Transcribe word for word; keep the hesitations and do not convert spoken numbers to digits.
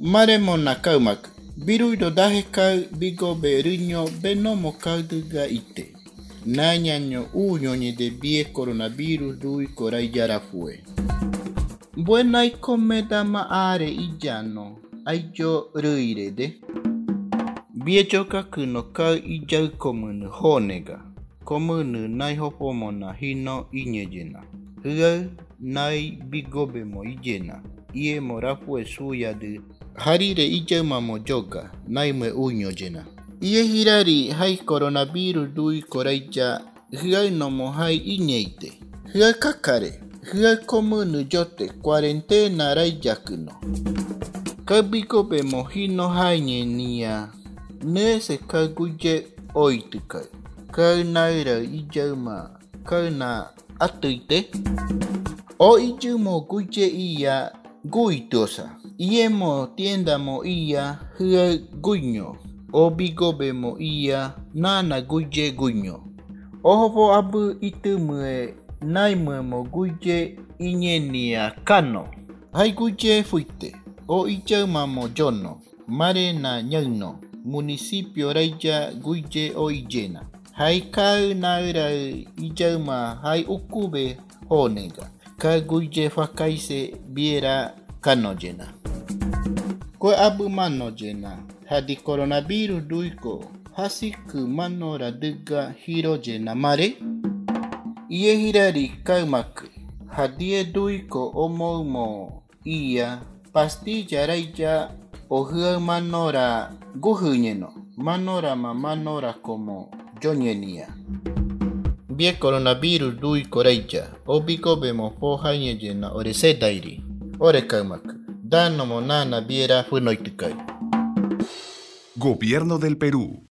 Maremona kaumak. Biruido daje kau bigo beriño benomo kauduga ite. Nañaño uñoñe de bie coronavirus dui korai yarafue. Buena y comeda ma are ijano. Aijo ruire de. Biechoka kuno kau ijau komunu honega. Komunu nai hopomona hino iñejena. Hua nai bigobe mo ijena. Ie morafue suya de. Harire ijau mamo joga. Nai me uño jena. Ie hirari hai coronavirus dui koraija. Hua no mo hai iñeite. Hua kakare. Hua komunu jote cuarentena raija kuno. Kau bigobe mo hino haine nia. Ne se kau guje oitukai. Kau naira ijauma. Kau na atuite. O ijumo guje iya guitosa. Ie mo tienda mo iya hua guño. O bigobe mo iya nana guje guño. Ohopo abu itumue naimue mo guje iñenia kano. Hai guje fuite. O ijauma mo jono. Mare na ñauno. Municipio raija guje o ijena. Hai kau naira ijauma hai ukube honega. Kau guje fakaise biera kano jena. Kue abu mano jena. Hadi coronavirus duiko. Hasiku mano raduga hiro jena mare. Ie hirari kaumaku. Hadie duiko omoumo iya. Pastilla raija o hua manora guhuñeno. Manora ma manora como joñenia. Bie coronavirus dui koreija. O bigobe mo po hañejena ore sedairi. Ore kaumaku. Dano mo nana biera funoitukai. Gobierno del Perú.